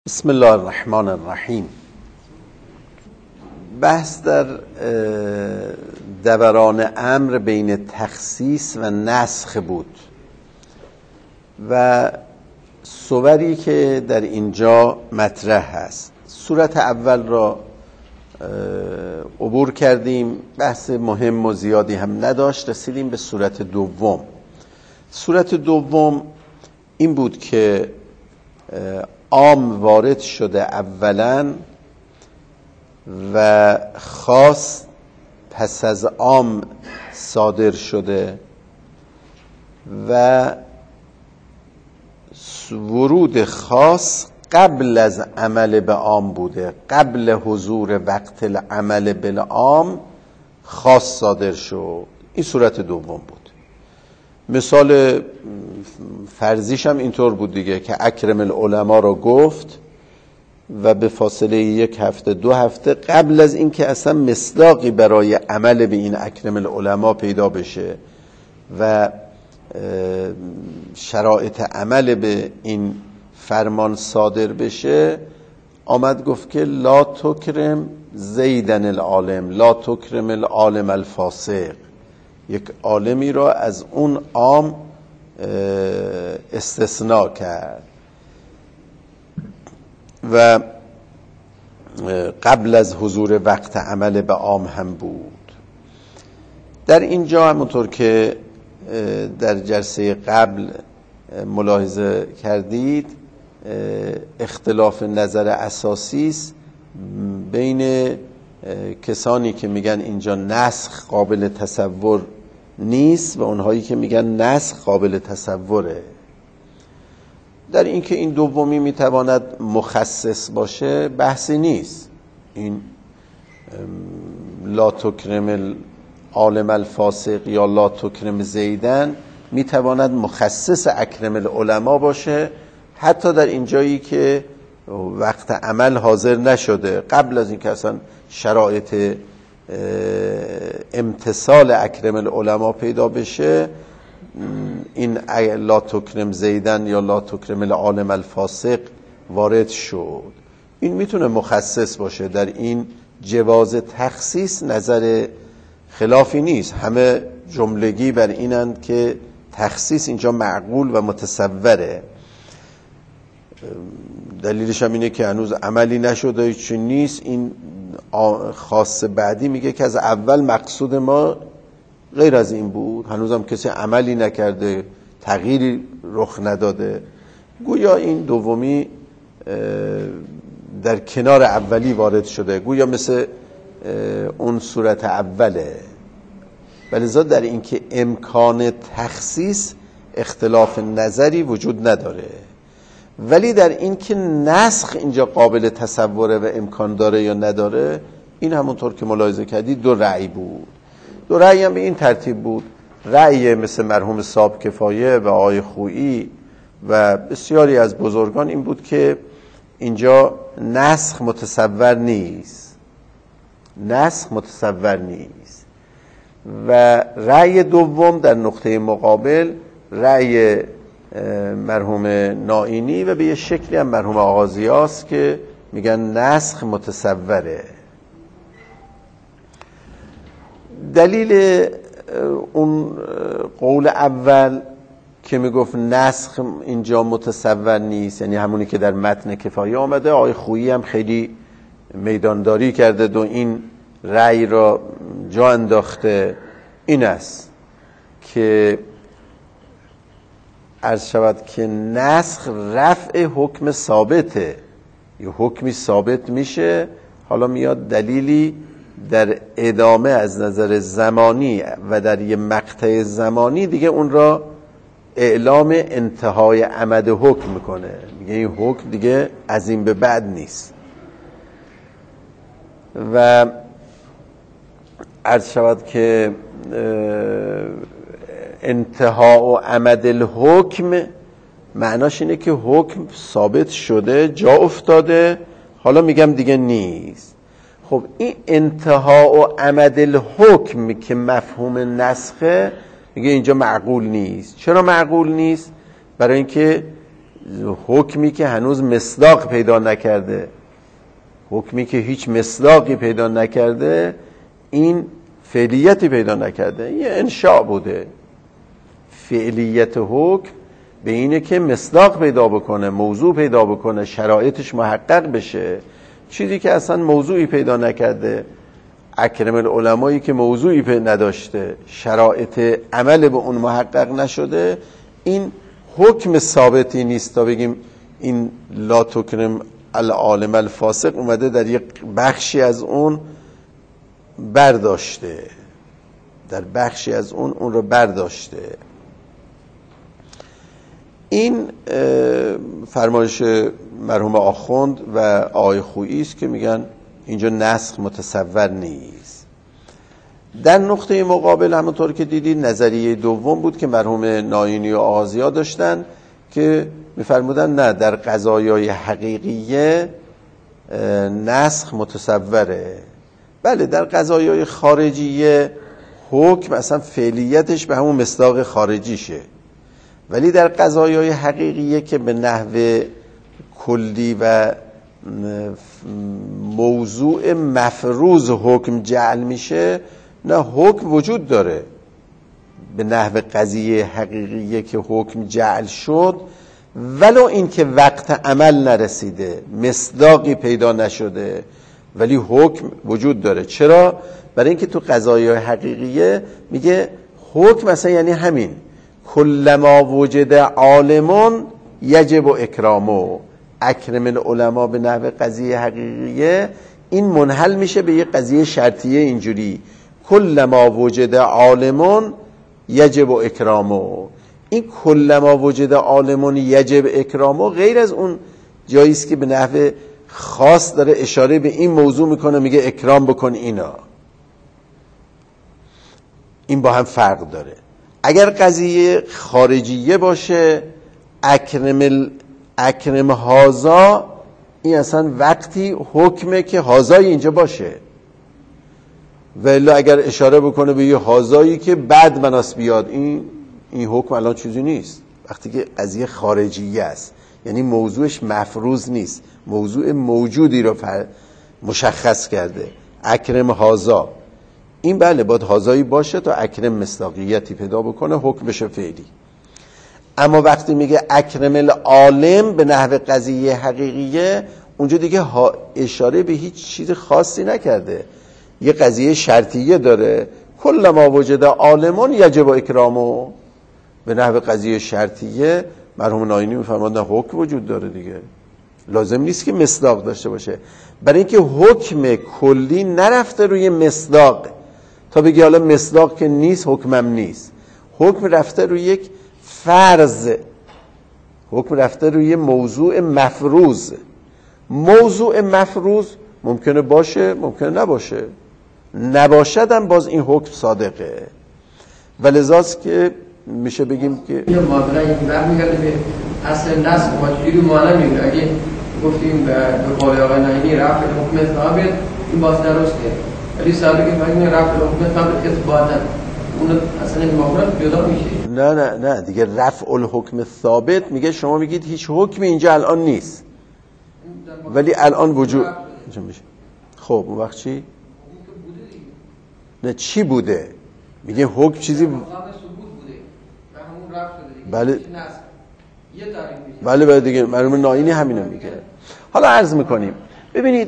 بسم الله الرحمن الرحیم. بحث در دوران امر بین تخصیص و نسخ بود و صوری که در اینجا مطرح هست. صورت اول را عبور کردیم، بحث مهم و زیادی هم نداشت. رسیدیم به صورت دوم. صورت دوم این بود که عام وارد شده اولا و خاص پس از عام صادر شده و ورود خاص قبل از عمل به عام بوده. قبل حضور وقت العمل بالعام خاص صادر شد. این صورت دوم بود. مثال فرضیش هم اینطور بود دیگه که اکرم العلماء را گفت و به فاصله 1 هفته 2 هفته قبل از اینکه اصلا مصداقی برای عمل به این اکرم العلماء پیدا بشه و شرایط عمل به این فرمان صادر بشه، آمد گفت که لا تکرم زیدن العالم لا تکرم العالم الفاسق. یک عالمی را از اون عام استثناء کرد و قبل از حضور وقت عمل به عام هم بود. در اینجا همونطور که در جلسه قبل ملاحظه کردید اختلاف نظر اساسی است بین کسانی که میگن اینجا نسخ قابل تصور نیست و اونهایی که میگن نسخ قابل تصوره. در اینکه این دومی میتواند مخصص باشه بحثی نیست. این لا تکرم العالم الفاسق یا لا تکرم زیدن میتواند مخصص اکرم العلماء باشه، حتی در اینجایی که وقت عمل حاضر نشده، قبل از اینکه اصلا شرایط امتصال اکرم العلماء پیدا بشه، این لا تکرم زیدن یا لا تکرم العالم الفاسق وارد شد. این میتونه مخصص باشه. در این جواز تخصیص نظر خلافی نیست. همه جملگی بر اینند که تخصیص اینجا معقول و متصوره. دلیلش هم اینه که هنوز عملی نشده، چون نیست. این خاص بعدی میگه که از اول مقصود ما غیر از این بود، هنوز هم کسی عملی نکرده، تغییری رخ نداده. گویا این دومی در کنار اولی وارد شده، گویا مثل اون صورت اوله. ولذا در این که امکان تخصیص اختلاف نظری وجود نداره، ولی در این که نسخ اینجا قابل تصوره و امکان داره یا نداره، این همونطور که ملاحظه کردید دو رأی بود. دو رأی هم به این ترتیب بود. رأی مثل مرحوم صاحب کفایه و آقای خویی و بسیاری از بزرگان این بود که اینجا نسخ متصور نیست. نسخ متصور نیست. و رأی دوم در نقطه مقابل رأی مرحوم نائینی و به یه شکلی هم مرحوم آغازیاست که میگن نسخ متصوره. دلیل اون قول اول که میگفت نسخ اینجا متصور نیست، یعنی همونی که در متن کفایه آمده، آقای خویی هم خیلی میدانداری کرده و این رأی را جا انداخته، این است که عرض شود که نسخ رفع حکم ثابته، یه حکمی ثابت میشه، حالا میاد دلیلی در ادامه از نظر زمانی و در یه مقطع زمانی دیگه اون را اعلام انتهای عمد حکم میکنه، میگه این حکم دیگه از این به بعد نیست. و عرض شود که انتها و عمد الحکم معناش اینه که حکم ثابت شده، جا افتاده، حالا میگم دیگه نیست. خب این انتها و عمد الحکم که مفهوم نسخه، میگه اینجا معقول نیست. چرا معقول نیست؟ برای اینکه حکمی که هنوز مصداق پیدا نکرده، حکمی که هیچ مصداقی پیدا نکرده، این فعلیتی پیدا نکرده، یه انشاء بوده. فعلیت حکم به اینه که مصداق پیدا بکنه، موضوع پیدا بکنه، شرایطش محقق بشه. چیزی که اصلا موضوعی پیدا نکرده، اکرم العلمایی که موضوعی پیدا نداشته، شرایط عمل به اون محقق نشده، این حکم ثابتی نیست تا بگیم این لا تکرم العالم الفاسق اومده در یک بخشی از اون برداشته، در بخشی از اون رو برداشته. این فرمایش مرحوم آخوند و آقای خویی است که میگن اینجا نسخ متصور نیست. در نقطه مقابل همونطور که دیدید نظریه دوم بود که مرحوم ناینی و آغازی‌ها داشتن که میفرمودن نه، در قضایای حقیقیه نسخ متصوره. بله، در قضایای خارجیه حکم اصلا فعلیتش به همون مصداق خارجیشه، ولی در قضایای حقیقیه که به نحو کلی و موضوع مفروض حکم جعل میشه، نه، حکم وجود داره. به نحو قضیه حقیقیه که حکم جعل شد، ولو این که وقت عمل نرسیده، مصداقی پیدا نشده، ولی حکم وجود داره. چرا؟ برای اینکه تو قضایای حقیقیه میگه حکم مثلا یعنی همین کلما وجد عالمون یجب اکرامه. اکرم العلماء به نحو قضیه حقیقیه این منحل میشه به یه قضیه شرطیه اینجوری کلما وجد عالمون یجب اکرامه. این کلما وجد عالمون یجب اکرامه غیر از اون جاییست که به نحو خاص داره اشاره به این موضوع میکنه، میگه اکرام بکن اینا. این با هم فرق داره. اگر قضیه خارجیه باشه اکرم هازا، این اصلا وقتی حکمه که هازای اینجا باشه، ولی اگر اشاره بکنه به یه هازایی که بعد مناس بیاد، این حکم الان چیزی نیست. وقتی که قضیه خارجیه است یعنی موضوعش مفروض نیست، موضوع موجودی رو مشخص کرده. اکرم هازا، این بله باید هازایی باشه تا اکرم مصداقیتی پیدا بکنه، حکم بشه فعلی. اما وقتی میگه اکرم العالم به نحو قضیه حقیقیه، اونجا دیگه اشاره به هیچ چیز خاصی نکرده، یه قضیه شرطیه داره. کل ما وجد عالمون یجب اکرامه. به نحو قضیه شرطیه مرحوم ناینی میفرماد نه، حکم وجود داره دیگه، لازم نیست که مصداق داشته باشه. برای اینکه حکم کلی نرفته روی مصداق تا بگی حالا مصداق که نیست حکمم نیست. حکم رفته روی یک فرض، حکم رفته روی موضوع مفروض. موضوع مفروض ممکنه باشه ممکنه نباشه، نباشدم باز این حکم صادقه. ولذاست که میشه بگیم که یه معامله این برمیگرده به اصل نسخ ما چجوری معامله میگه. اگه گفتیم به قول آقای نعیمی رفع حکم ثابت، این باز درسته، ولی ثابت که فهمیم رفع حکم ثابت اثباتا اون اصلا این معامله جدا میشه. نه دیگه رفع الحکم ثابت میگه شما میگید هیچ حکمی اینجا الان نیست ولی الان وجود میشه. خب اون وقت چی؟ نه چی بوده؟ میگه حکم چیزی بله دیگه مرحوم ناینی همینو میگه. حالا عرض میکنیم ببینید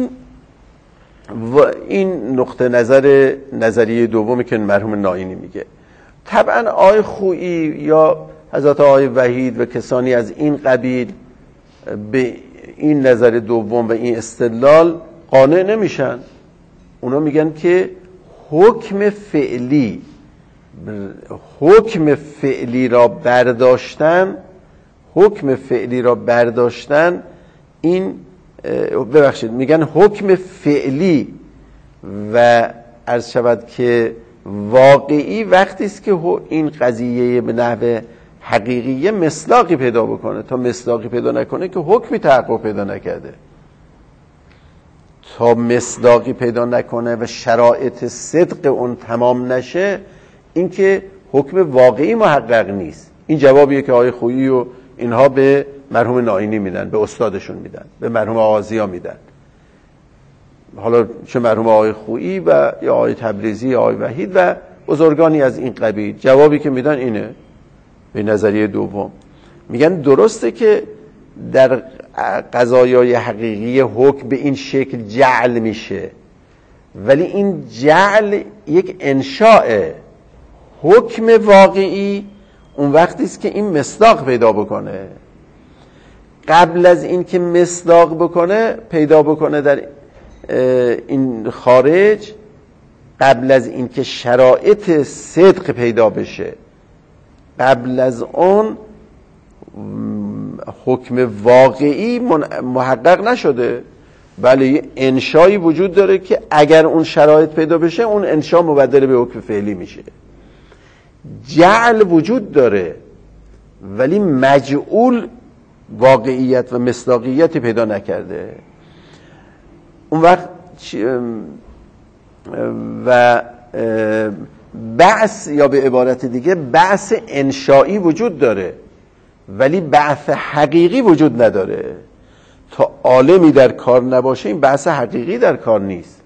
این نقطه نظریه دومی که مرحوم ناینی میگه، طبعا آقای خویی یا حضرت آقای وحید و کسانی از این قبیل به این نظر دوم و این استدلال قانع نمیشن. اونا میگن که حکم فعلی را برداشتن این ببخشید میگن حکم فعلی و عرض شود که واقعی وقتی است که این قضیه به نحو حقیقیه مصداقی پیدا بکنه. تا مصداقی پیدا نکنه که حکمی تحقق پیدا نکرده. تا مصداقی پیدا نکنه و شرایط صدق اون تمام نشه، این که حکم واقعی محقق نیست. این جوابیه که آقای خویی و اینها به مرحوم ناینی میدن، به استادشون میدن، به مرحوم آغازیا میدن، حالا چه مرحوم آقای خویی و یا آقای تبریزی یا آقای وحید و بزرگانی از این قبیل. جوابی که میدن اینه به نظریه دوم. میگن درسته که در قضایای حقیقی حکم به این شکل جعل میشه، ولی این جعل یک انشاء حکم واقعی اون وقتی است که این مصداق پیدا بکنه. قبل از این که مصداق بکنه پیدا بکنه در این خارج، قبل از این که شرایط صدق پیدا بشه، قبل از اون حکم واقعی محقق نشده. بله انشایی وجود داره که اگر اون شرایط پیدا بشه اون انشا مبدل به حکم فعلی میشه. جعل وجود داره ولی مجعول واقعیت و مصداقیتی پیدا نکرده. اون وقت و بعث یا به عبارت دیگه بعث انشایی وجود داره ولی بعث حقیقی وجود نداره. تا عالمی در کار نباشه این بعث حقیقی در کار نیست.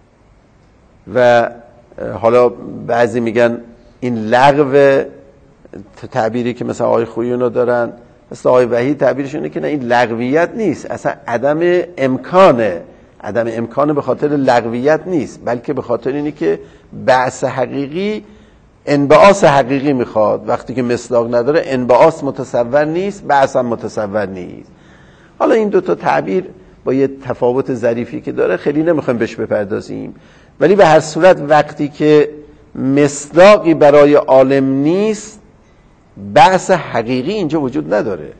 و حالا بعضی میگن این لغو، تعبیری که مثلا آقای خویونو دارن، مثلا آقای وحید تعبیرشونه که نه این لغویت نیست، اصلا عدم امکانه به خاطر لغویت نیست، بلکه به خاطر اینی که بعث حقیقی انبعاث حقیقی میخواد. وقتی که مصداق نداره انبعاث متصور نیست، بعث هم متصور نیست. حالا این دوتا تعبیر با یه تفاوت ظریفی که داره خیلی نمیخوایم بهش بپردازیم، ولی به هر صورت وقتی که مصداقی برای عالم نیست بعث حقیقی اینجا وجود نداره،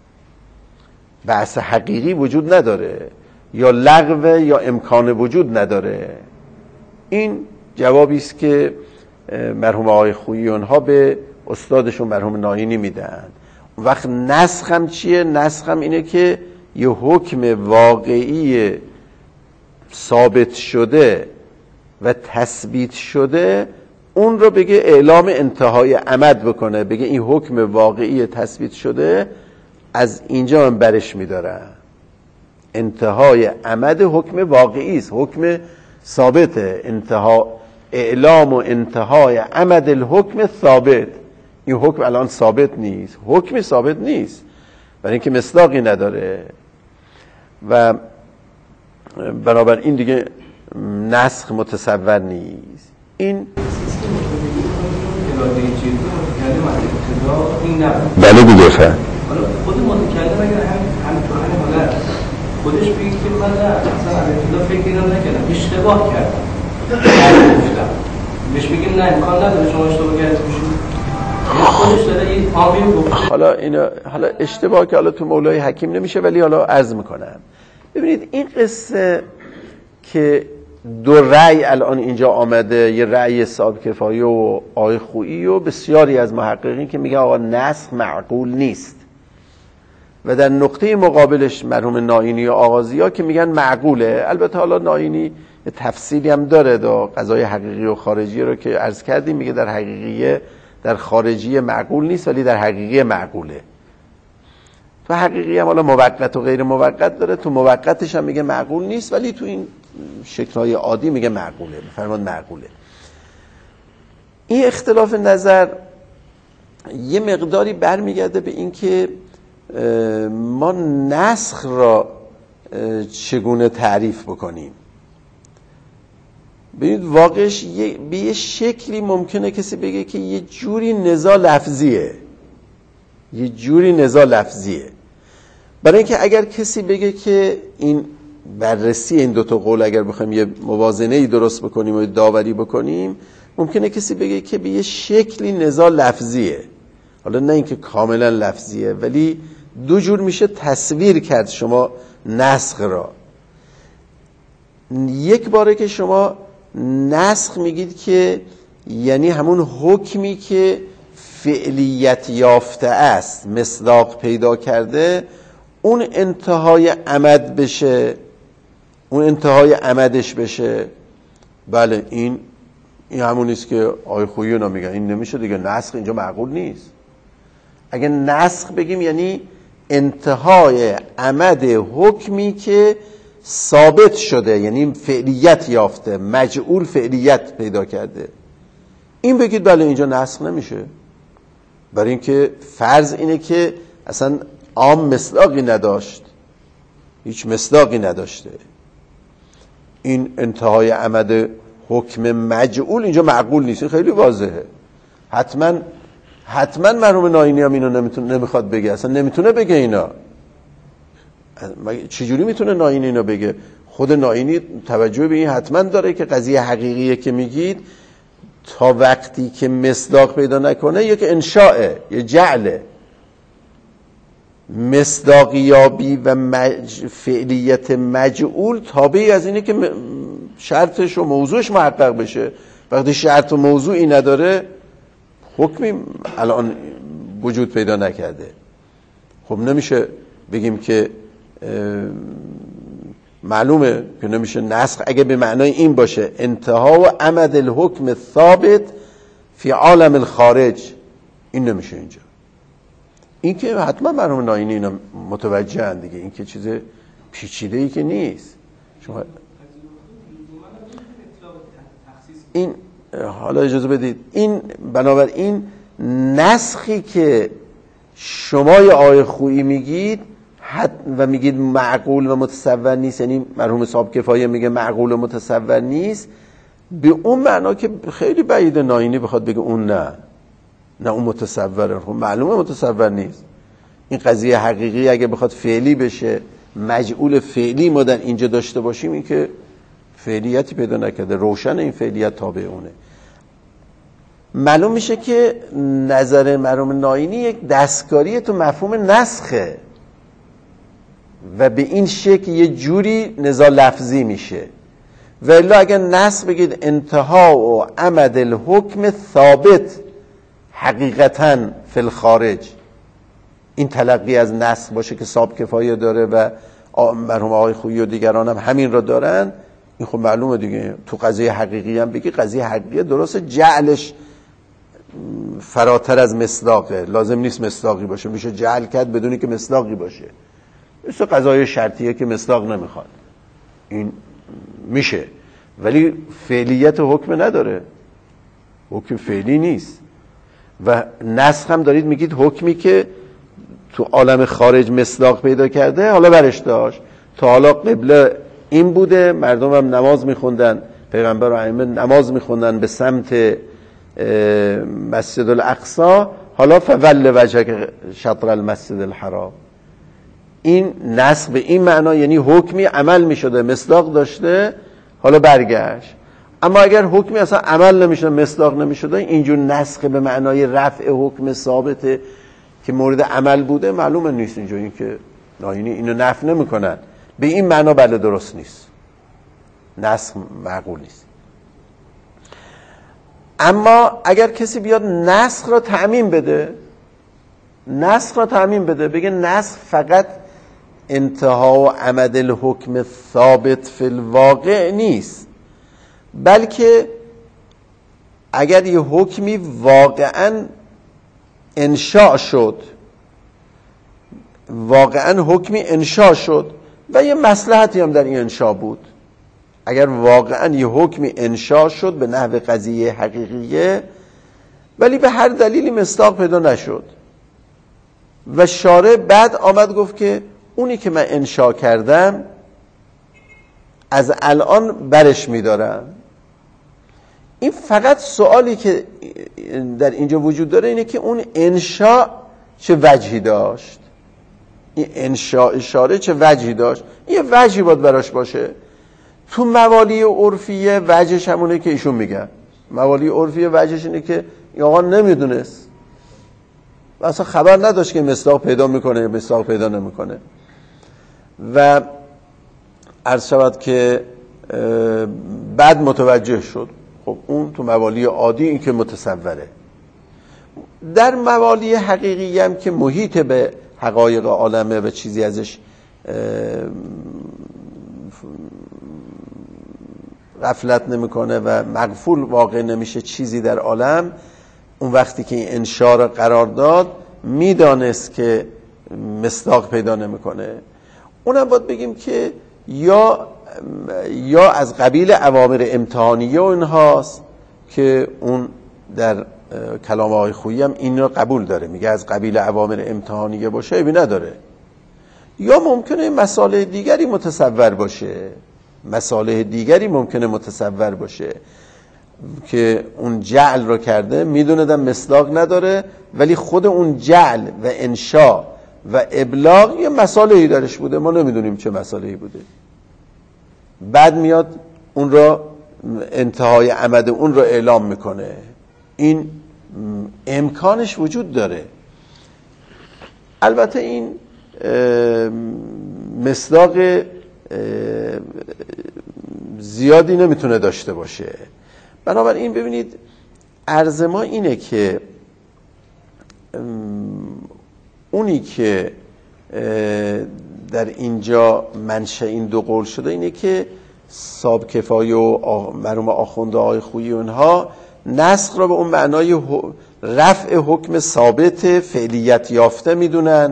بعث حقیقی وجود نداره، یا لغو یا امکان وجود نداره. این جوابی است که مرحوم آقای خویی اونها به استادشون مرحوم ناینی میدن. اون وقت نسخ هم چیه؟ نسخ هم اینه که یه حکم واقعی ثابت شده و تثبیت شده اون رو بگه اعلام انتهای عمد بکنه، بگه این حکم واقعی تثبیت شده از اینجا من برش میدارم. انتهای عمد حکم واقعی است، حکم ثابته. اعلام و انتهای عمد الحکم ثابت. این حکم الان ثابت نیست، حکمی ثابت نیست برای اینکه مصداقی نداره و بنابراین دیگه نسخ متصور نیست. این بله دیگه فهم خود متکلم اگر همینطور حالت خودش بگید که من اصلا ابتدا فکر نکردم، اشتباه کردم، گفتم بهش بگیم نه امکان نداره شما اشتباه کردید خودش داره این آبی گفته. حالا اشتباه که حالا تو مولای حکیم نمیشه، ولی حالا عرض میکنم. ببینید این قصه که دو رأی الان اینجا آمده، یه رأی صاحب کفایه و آقای خویی و بسیاری از محققین که میگه آقا نسخ معقول نیست، و در نقطه مقابلش مرحوم ناینی و آغازیا که میگن معقوله. البته حالا ناینی تفصیلی هم داره دا قضای حقیقی و خارجی رو که عرض کردیم، میگه در حقیقیه در خارجی معقول نیست ولی در حقیقی معقوله. تو حقیقی هم حالا موقت و غیر موقت داره، تو موقتش هم میگه معقول نیست ولی تو این شکل‌های عادی میگه معقوله، بفرمان معقوله. این اختلاف نظر یه مقداری برمیگرده به این که ما نسخ را چگونه تعریف بکنیم. ببینید واقعش به یه شکلی ممکنه کسی بگه که یه جوری نزاع لفظیه، برای اینکه اگر کسی بگه که این بررسی این دوتا قول اگر بخوایم یه موازنه‌ای درست بکنیم و داوری بکنیم، ممکنه کسی بگه که به یه شکلی نزاع لفظیه. حالا نه اینکه کاملا لفظیه، ولی دو جور میشه تصویر کرد شما نسخ را. یک باره که شما نسخ میگید که یعنی همون حکمی که فعلیت یافته است، مصداق پیدا کرده، اون انتهای عمد بشه، اون انتهای عمدش بشه. بله این همون نیست که آقای خویی میگن این نمیشه دیگه، نسخ اینجا معقول نیست. اگه نسخ بگیم یعنی انتهای عمد حکمی که ثابت شده، یعنی فعلیت یافته، مجعول فعلیت پیدا کرده. این بگید بله اینجا نسخ نمیشه، برای اینکه فرض اینه که اصلا عام مصداقی نداشت، هیچ مصداقی نداشته. این انتهای عمد حکم مجعول اینجا معقول نیست، این خیلی واضحه. حتما مرحوم ناینی هم اینو نمیخواد بگه، اصلا نمیتونه بگه اینا. چجوری میتونه ناینی اینو بگه؟ خود ناینی توجه به این حتما داره که قضیه حقیقیه که میگید تا وقتی که مصداق پیدا نکنه یک انشاءه، یک جعله. مصداقیابی و فعلیت مجعول تابعی از اینه که شرطش و موضوعش محقق بشه. وقتی شرط و موضوعی نداره حکمی الان وجود پیدا نکرده. خب نمیشه بگیم که معلومه که نمیشه نسخ اگه به معنای این باشه انتها و عمد الحکم ثابت فی عالم الخارج، این نمیشه اینجا. این که حتما مرحوم ناینی اینا متوجه هن دیگه، این که چیز پیچیده ای که نیست. شما این حالا اجازه بدید، این بنابراین نسخی که شما یا آقای خویی میگید و میگید معقول و متصور نیست، یعنی مرحوم صاحب کفایه میگه معقول و متصور نیست، به اون معنا که خیلی بعید ناینی بخواد بگه اون نه اون متصوره. خب معلومه متصور نیست. این قضیه حقیقی اگه بخواد فعلی بشه، مجعول فعلی ما در اینجا داشته باشیم، این که فعلیتی پیدا نکرده، روشن این فعلیت تابع اونه. معلوم میشه که نظر مرحوم ناینی یک دستکاری تو مفهوم نسخه و به این شکل یه جوری نزاع لفظی میشه. ولی اگر نسخ بگید انتها و عمد الحکم ثابت حقیقتاً فی الخارج، این تلقی از نسخ باشه که صاحب کفایه داره و مرحوم آقای خویی و دیگران هم همین را دارن، این خب معلومه دیگه. تو قضیه حقیقی هم بگی قضیه حقیقی درست جعلش فراتر از مصداقه، لازم نیست مصداقی باشه، میشه جعل کرد بدونی که مصداقی باشه. مثل قضایای شرطیه که مصداق نمیخواد، این میشه، ولی فعلیت حکم نداره، حکم فعلی نیست. و نسخ هم دارید میگید حکمی که تو عالم خارج مصداق پیدا کرده حالا برش داشت. تا حالا قبله این بوده، مردم هم نماز میخوندن، پیغمبر و ائمه نماز میخوندن به سمت مسجد الاقصی، حالا فول وجهک شطر المسجد الحرام. این نسخ به این معنا یعنی حکمی عمل میشده، مصداق داشته، حالا برگشت. اما اگر حکمی اصلا عمل نمیشده، مصداق نمیشده، اینجور نسخ به معنای رفع حکم ثابته که مورد عمل بوده معلومه نیست اینجا. این که ناینی اینو نفی نمیکنن، به این معنا بله درست نیست، نسخ معقول نیست. اما اگر کسی بیاد نسخ را تعمیم بده، بگه نسخ فقط انتها و عمد الحکم ثابت فی الواقع نیست، بلکه اگر یه حکمی واقعا انشاء شد، و یه مصلحتی هم در این انشاء بود، اگر واقعا یه حکمی انشاء شد به نحو قضیه حقیقیه ولی به هر دلیلی مصداق پیدا نشد و شارع بعد آمد گفت که اونی که من انشاء کردم از الان برش میدارم، این فقط سوالی که در اینجا وجود داره اینه که اون انشاء چه وجهی داشت، این انشاء شارع چه وجهی داشت. یه وجهی باید براش باشه. تو موالی عرفیه وجهش همونه که ایشون میگن. موالی عرفیه وجهش اینه که این آقا نمیدونست و اصلا خبر نداشت که مصداق پیدا میکنه یا مصداق پیدا نمیکنه. و عرض شود که بعد متوجه شد. خب اون تو موالی عادی این که متصوره. در موالی حقیقی هم که محیط به حقایق عالمه و چیزی ازش غفلت نمیکنه و مغفول واقع نمیشه چیزی در عالم، اون وقتی که این انشاء را قرار داد میدانست که مصداق پیدا نمیکنه، اونم باید بگیم که یا از قبیل اوامر امتحانیه اونهاست که اون در کلام آقای خویی هم این رو قبول داره، میگه از قبیل اوامر امتحانیه باشه عیبی نداره، یا ممکنه مصالح دیگری متصور باشه که اون جعل رو کرده، میدونه در مصداق نداره، ولی خود اون جعل و انشاء و ابلاغ یه مصالحی درش بوده، ما نمیدونیم چه مصالحی بوده، بعد میاد اون را انتهای عمد اون رو اعلام میکنه. این امکانش وجود داره. البته این مصداق زیادی نمیتونه داشته باشه. بنابراین ببینید عرض ما اینه که اونی که در اینجا منشأ این دو قول شده اینه که صاحب کفایه و مرحوم آخوند آقای خویی اونها نسخ را به اون معنای رفع حکم ثابت فعلیت یافته میدونن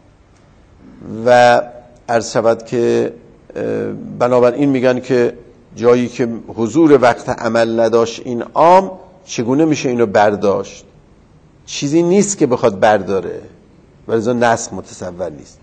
و عرض شود که بنابراین میگن که جایی که حضور وقت عمل نداشت این عام، چگونه میشه اینو برداشت؟ چیزی نیست که بخواد برداره، ولذا نسخ متصور نیست.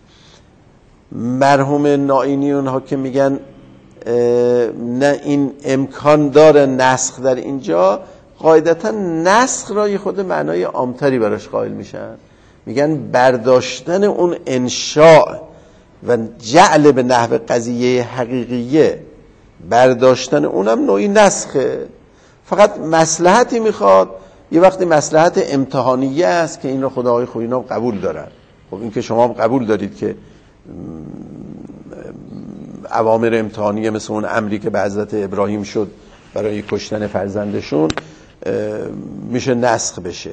مرحوم نائینی اونها که میگن نه این امکان داره نسخ در اینجا، قاعدتا نسخ را خود معنای عامتری براش قائل میشن، میگن برداشتن اون انشاء و جعل به نحو قضیه حقیقیه، برداشتن اونم نوعی نسخه، فقط مصلحتی میخواد، یه وقتی مصلحت امتحانیه است که این رو خدای خوینا قبول دارن. خب این که شما قبول دارید که اوامر امتحانیه مثل اون امری که به حضرت ابراهیم شد برای کشتن فرزندشون میشه نسخ بشه،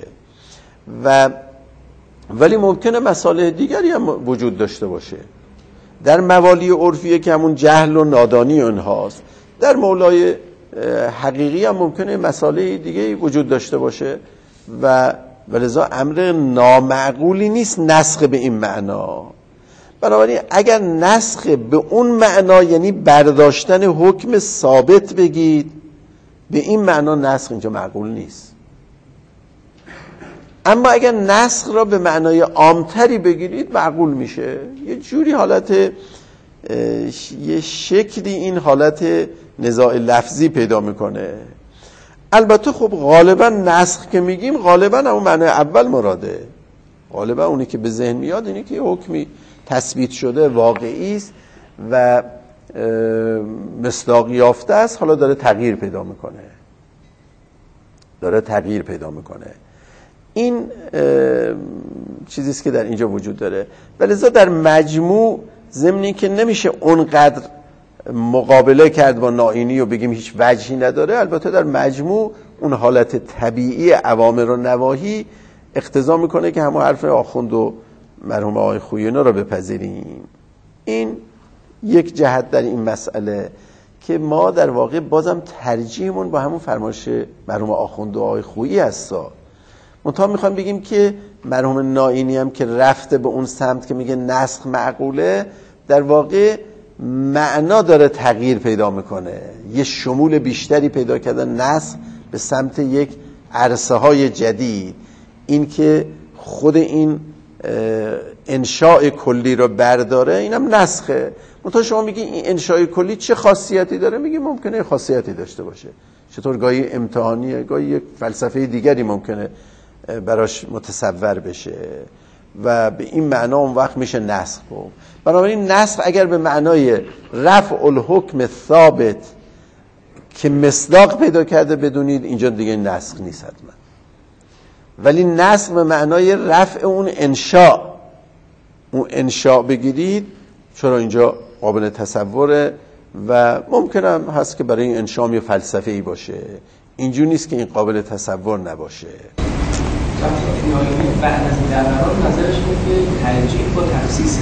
ولی ممکنه مصالح دیگری هم وجود داشته باشه در موالی عرفیه که همون جهل و نادانی اونهاست. در مولای حقیقی هم ممکنه مصالح دیگه وجود داشته باشه و ولذا امر نامعقولی نیست نسخ به این معنا. بنابراین اگر نسخ به اون معنا یعنی برداشتن حکم ثابت بگید، به این معنا نسخ اینجا معقول نیست. اما اگر نسخ را به معنای عامتری بگیرید معقول میشه. یه جوری حالت، یه شکلی این حالت نزاع لفظی پیدا میکنه. البته خب غالبا نسخ که میگیم غالبا همون معنای اول مراده، غالبا اونی که به ذهن میاد اینه که حکمی تثبیت شده واقعی است و مصداق یافته است، حالا داره تغییر پیدا میکنه. این چیزی است که در اینجا وجود داره. ولذا در مجموع ضمنی که نمیشه اونقدر مقابله کرد با نائینی و بگیم هیچ وجهی نداره، البته در مجموع اون حالت طبیعی اوامر و نواهی اقتضا میکنه که همون حرف آخوند و مرحوم آقای خویی را بپذیریم. این یک جهت در این مسئله که ما در واقع بازم ترجیحمون با همون فرمایش مرحوم آخوند و آقای خویی هستا. منتها میخوام بگیم که مرحوم نائینی هم که رفته به اون سمت که میگه نسخ معقوله، در واقع معنا داره تغییر پیدا میکنه، یه شمول بیشتری پیدا کردن نسخ به سمت یک عرصه های جدید. این که خود این انشاء کلی رو برداره اینم نسخه. منتها شما میگی این انشاء کلی چه خاصیتی داره؟ میگی ممکنه خاصیتی داشته باشه. چطور گاهی امتحانیه، گاهی یک فلسفه دیگری ممکنه براش متصور بشه و به این معنا اون وقت میشه نسخ. بنابراین نسخ اگر به معنای رفع الحکم ثابت که مصداق پیدا کرده بدونید، اینجا دیگه نسخ نیست حتما. ولی نسخ به معنای رفع اون انشاء بگیرید، چرا اینجا قابل تصوره و ممکنم هست که برای این انشاء یه فلسفه‌ای باشه. اینجور نیست که این قابل تصور نباشه. بعد از این درباران نظرش اینه که ترجیح با تخصیصه.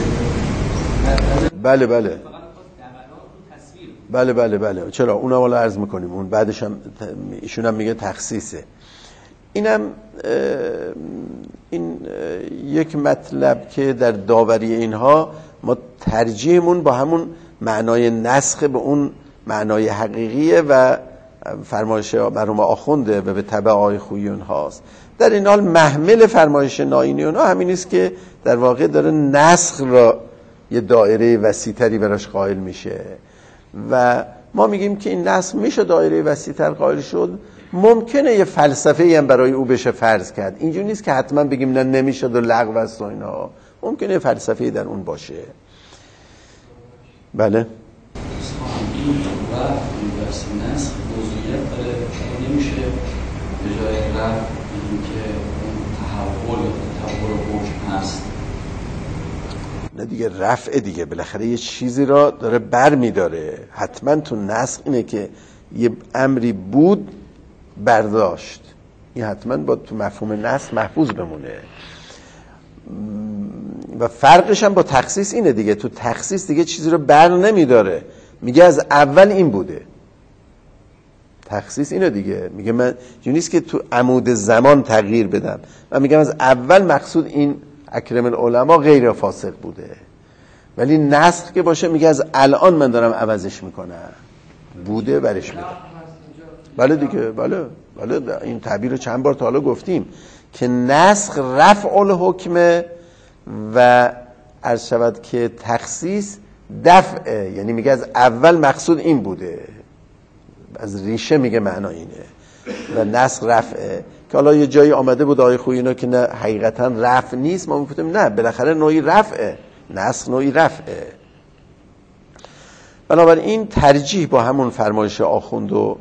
بله چرا؟ اونم حالا عرض میکنیم، اون بعدش هم ایشون هم میگه تخصیصه. اینم این یک مطلب که در داوری اینها ما ترجیحمون با همون معنای نسخ به اون معنای حقیقیه و فرمایش مرحوم آخونده و به تبع آقای خویی اونهاست. در این حال محمل فرمایش ناینی اونها همین است که در واقع داره نسخ را یه دایره وسیع‌تری براش قائل میشه و ما میگیم که این نسخ میشه دایره وسیع‌تر قائل شد. ممکنه یه فلسفه‌ای هم برای او بشه فرض کرد، اینجوری نیست که حتما بگیم نه نمیشد و لغو است و اینا، ممکنه یه فلسفه‌ای در اون باشه. بله و درس نسخ موضوعیت داره، نمیشه به جای رفت بگیم که اون تحول حکم هست. نه دیگه رفع دیگه، بالاخره یه چیزی را داره بر میداره. حتما تو نسخ اینه که یه امری بود برداشت، این حتما با تو مفهوم نسخ محفوظ بمونه. و فرقش هم با تخصیص اینه دیگه، تو تخصیص دیگه چیزی رو بر نمیداره، میگه از اول این بوده. تخصیص اینه دیگه، میگه من نیست که تو عمود زمان تغییر بدم، من میگم از اول مقصود این اکرم العلماء غیر فاسق بوده. ولی نسخ که باشه میگه از الان من دارم عوضش میکنم، بوده برش میدم. بله دیگه، بله این تعبیر رو چند بار تا حالا گفتیم که نسخ رفع الحکم و عرض شود که تخصیص دفعه، یعنی میگه از اول مقصود این بوده، از ریشه میگه معنا اینه و نسخ رفعه. که حالا یه جایی آمده بود آقای خویی اینا که نه حقیقتا رفع نیست، ما میگفتیم نه بالاخره نوعی رفعه، نسخ نوعی رفعه. بنابراین ترجیح با همون فرمایش آخوند و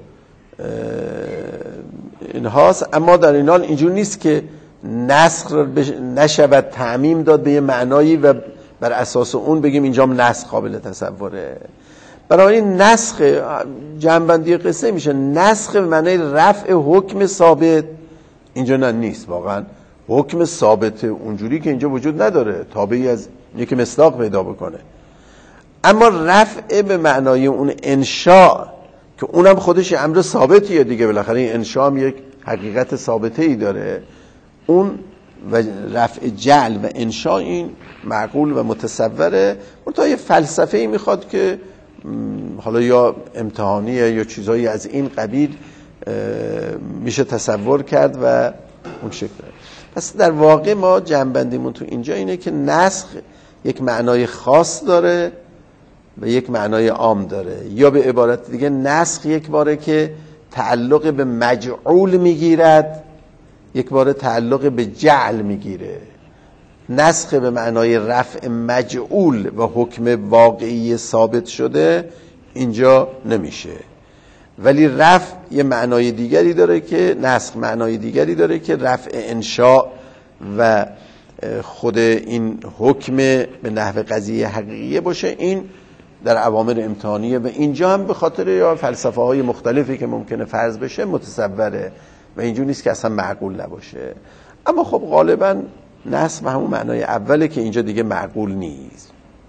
اینهاست. اما در این حال اینجور نیست که نسخ نشود تعمیم داد به یه معنایی و بر اساس اون بگیم اینجام نسخ قابل تصوره. بنابراین نسخ جنبندی قصه میشه نسخ به معنی رفع حکم ثابت اینجا نه نیست، واقعا حکم ثابت اونجوری که اینجا وجود نداره، تابعی از یکی مصداق پیدا بکنه. اما رفع به معنای اون انشاء که اونم خودش امر ثابتیه دیگه، بالاخره این انشاء هم یک حقیقت ثابته ای داره، اون و رفع جعل و انشاء این معقول و متصوره. منتها یه فلسفه ای میخواد که حالا یا امتحانیه یا چیزایی از این قبیل میشه تصور کرد و اون شکل. پس در واقع ما جنبندیمون تو اینجا اینه که نسخ یک معنای خاص داره و یک معنای عام داره، یا به عبارت دیگه نسخ یک باره که تعلق به مجعول میگیرد، یک باره تعلق به جعل میگیره. نسخ به معنای رفع مجعول و حکم واقعی ثابت شده اینجا نمیشه، ولی رفع یه معنای دیگری داره که نسخ معنای دیگری داره که رفع انشاء و خود این حکم به نحو قضیه حقیقیه باشه. این در اوامر امتحانیه و اینجا هم به خاطر یا فلسفه های مختلفی که ممکنه فرض بشه متصوره و اینجور نیست که اصلا معقول نباشه. اما خب غالبا نسخ به همون معنای اوله که اینجا دیگه معقول نیست.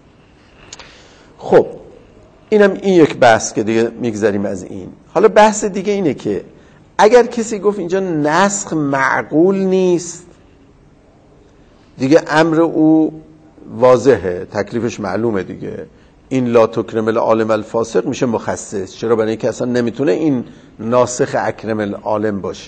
خب اینم این یک بحث که دیگه میگذاریم از این. حالا بحث دیگه اینه که اگر کسی گفت اینجا نسخ معقول نیست، دیگه امر او واضحه، تکلیفش معلومه دیگه. این لا تکرم العالم الفاسق میشه مخصص. چرا؟ برای اینکه اصلا نمیتونه این ناسخ اکرم العالم باشه.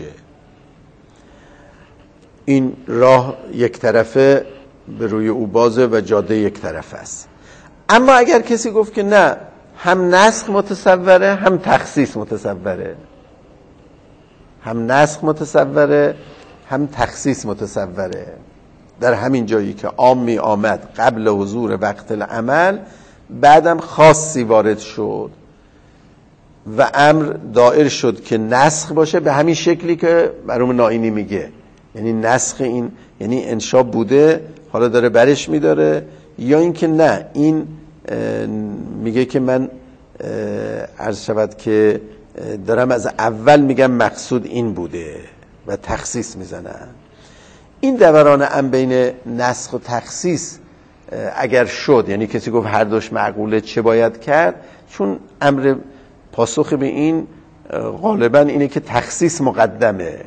این راه یک طرفه به روی او بازه و جاده یک طرفه است. اما اگر کسی گفت که نه، هم نسخ متصوره هم تخصیص متصوره، هم نسخ متصوره هم تخصیص متصوره، در همین جایی که عامی آمد قبل حضور وقت العمل، بعدم خاصی وارد شد و امر دائر شد که نسخ باشه به همین شکلی که مرحوم ناینی میگه، یعنی نسخ این یعنی انشاء بوده حالا داره برش میداره، یا اینکه نه این میگه که من عرض شود که دارم از اول میگم مقصود این بوده و تخصیص میزنم. این دوران هم بین نسخ و تخصیص اگر شد، یعنی کسی گفت هر دوش معقوله، چه باید کرد؟ چون امر پاسخ به این غالبا اینه که تخصیص مقدمه.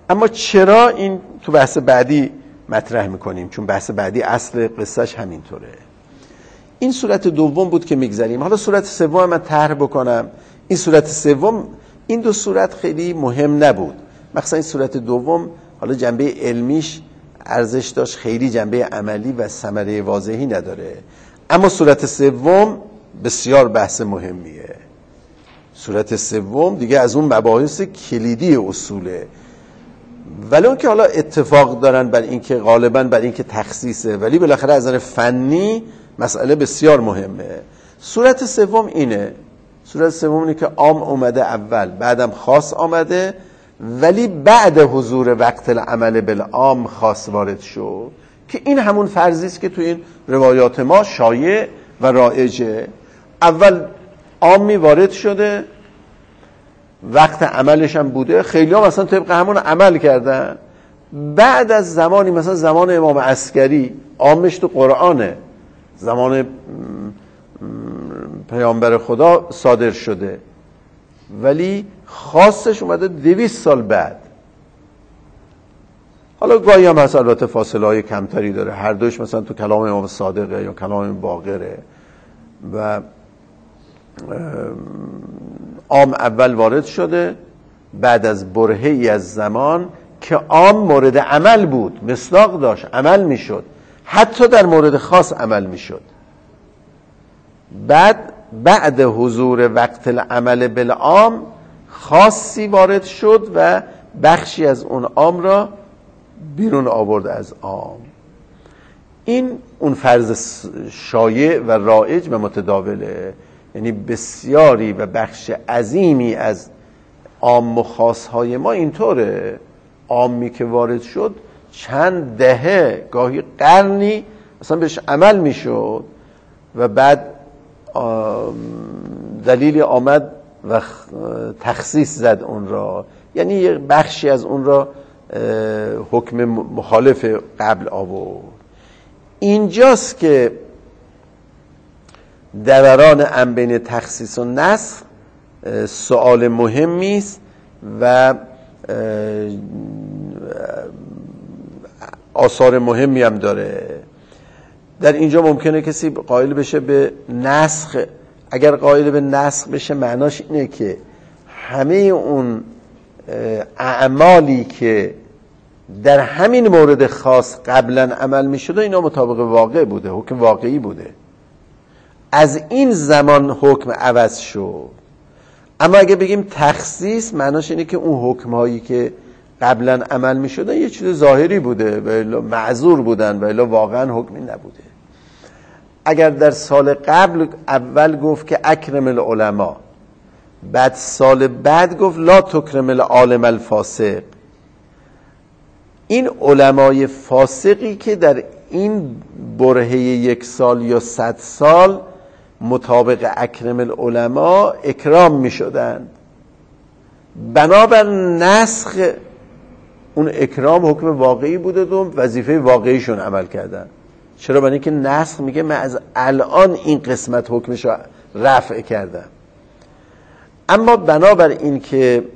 اما چرا این تو بحث بعدی مطرح میکنیم، چون بحث بعدی اصل قصهش همینطوره. این صورت دوم بود که میگذریم. حالا صورت سوم من طرح بکنم. این صورت سوم، این دو صورت خیلی مهم نبود، مثلا این صورت دوم حالا جنبه علمیش ارزش داشت، خیلی جنبه عملی و ثمره واضحی نداره. اما صورت سوم بسیار بحث مهمیه. صورت سوم دیگه از اون مباحث کلیدی اصوله، ولو که حالا اتفاق دارن بر این که غالبا بر این که تخصیصه، ولی بالاخره از نظر فنی مسئله بسیار مهمه. صورت سوم اینه، صورت سوم اینه که عام اومده اول، بعدم خاص آمده، ولی بعد حضور وقت العمل بالعام خاص وارد شد، که این همون فرضی است که تو این روایات ما شایع و رایجه. اول عامی وارد شده، وقت عملش هم بوده، خیلی ها مثلا طبق همون عمل کردن. بعد از زمانی، مثلا زمان امام عسکری، عامش تو قرآنه، زمان پیامبر خدا صادر شده، ولی خاصش اومده 200 سال بعد. حالا گاهی هم هست البته فاصله های کمتری داره، هر دوش مثلا تو کلام امام صادقه یا کلام امام باقره. و عام اول وارد شده، بعد از برهه‌ای از زمان که عام مورد عمل بود، مصداق داشت، عمل میشد، حتی در مورد خاص عمل میشد. بعد حضور وقت العمل بالعام خاصی وارد شد و بخشی از اون عام را بیرون آورد از عام. این اون فرض شایع و رایج و متداوله، یعنی بسیاری و بخش عظیمی از عام و خاصهای ما اینطوره. عامی که وارد شد چند دهه، گاهی قرنی اصلا بهش عمل میشد و بعد دلیلی آمد و تخصیص زد اون را، یعنی یه بخشی از اون را حکم مخالف قبل آورد. اینجاست که دوران بین تخصیص و نسخ سوال مهمی است و آثار مهمی هم داره. در اینجا ممکنه کسی قائل بشه به نسخ. اگر قائل به نسخ بشه معناش اینه که همه اون اعمالی که در همین مورد خاص قبلا عمل می شده اینا مطابق واقع بوده، حکم واقعی بوده، از این زمان حکم عوض شد. اما اگه بگیم تخصیص، معناش اینه که اون حکمهایی که قبلا عمل می شده یه چیز ظاهری بوده و معذور بودن و الا واقعا حکمی نبوده. اگر در سال قبل اول گفت که اکرم العلماء، بعد سال بعد گفت لا تکرم العالم الفاسق، این علمای فاسقی که در این برهه 1 سال یا 100 سال مطابق اکرم العلماء اکرام می شدن، بنابر نسخ اون اکرام حکم واقعی بوده و وظیفه واقعیشون عمل کردن. چرا؟ برای اینکه نسخ میگه من از الان این قسمت حکمش رو رفع کردم. اما بنابر این که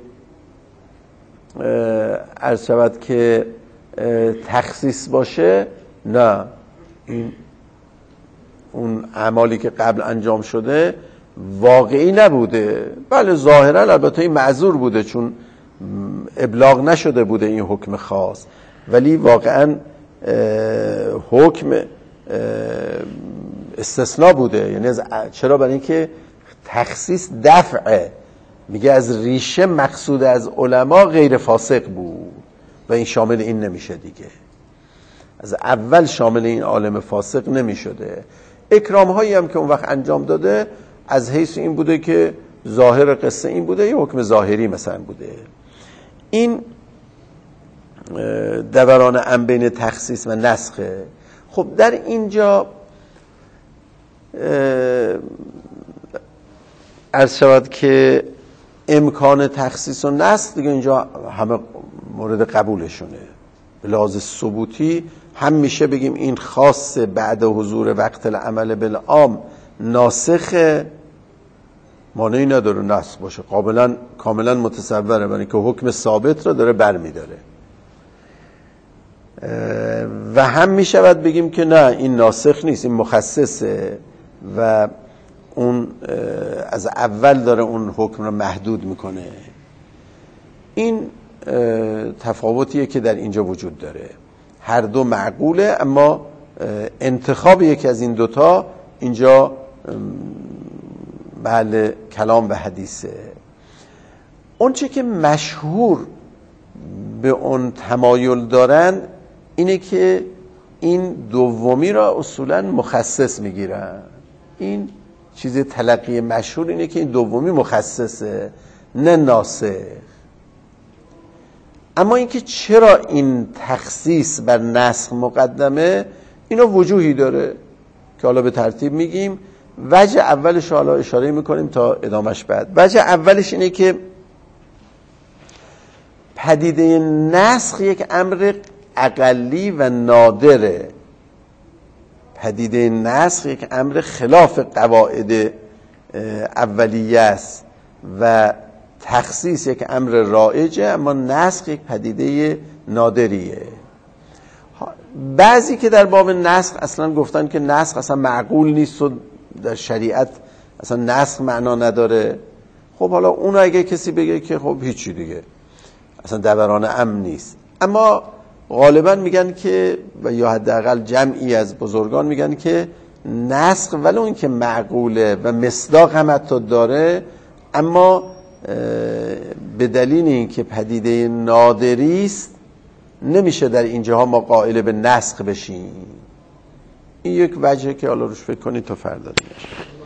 عرض شود که تخصیص باشه، نه، این اون اعمالی که قبل انجام شده واقعی نبوده. بله ظاهرا البته این معذور بوده چون ابلاغ نشده بوده این حکم خاص، ولی واقعا حکم استثناء بوده. یعنی چرا؟ برای اینکه تخصیص دفعه، میگه از ریشه مقصود از علما غیر فاسق بود و این شامل این نمیشه دیگه، از اول شامل این عالم فاسق نمیشده. اکرام هایی هم که اون وقت انجام داده از حیث این بوده که ظاهر قصه این بوده، یه حکم ظاهری مثلا بوده. این دوران بین تخصیص و نسخه. خب در اینجا عرض شود که امکان تخصیص و نسخ دیگه اینجا همه مورد قبولشونه. به لحاظ ثبوتی هم میشه بگیم این خاص بعد حضور وقت العمل بالعام ناسخه، مانعی نداره نسخ باشه، کاملا متصوره، برای که حکم ثابت رو داره برمیداره. و هم می شود بگیم که نه این ناسخ نیست، این مخصصه و اون از اول داره اون حکم رو محدود میکنه. این تفاوتیه که در اینجا وجود داره. هر دو معقوله، اما انتخاب یکی از این دوتا اینجا محل کلام و حدیثه. اون چه که مشهور به اون تمایل دارن اینه که این دومی را اصولا مخصص میگیرن. این چیز تلقی مشهور اینه که این دومی مخصصه نه ناسخ. اما اینکه چرا این تخصیص بر نسخ مقدمه، اینا وجوهی داره که حالا به ترتیب میگیم. وجه اولش حالا اشاره میکنیم تا ادامش بعد. وجه اولش اینه که پدیده نسخ یک امر اقلی و نادره. پدیده نسخ یک امر خلاف قواعد اولیه است و تخصیص یک امر رایجه، اما نسخ یک پدیده نادریه. بعضی که در باب نسخ اصلا گفتن که نسخ اصلا معقول نیست و در شریعت اصلا نسخ معنا نداره. خب حالا اون اگه کسی بگه که خب هیچی دیگه اصلا دوران امن نیست، اما غالبا میگن که و یا حداقل جمعی از بزرگان میگن که نسخ ولو این که معقوله و مصداق هم حتی داره، اما به دلیل اینکه پدیده نادری است نمیشه در اینجاها ما قائل به نسخ بشیم. این یک وجهه که حالا روش فکر کنید تا فردا دیگه.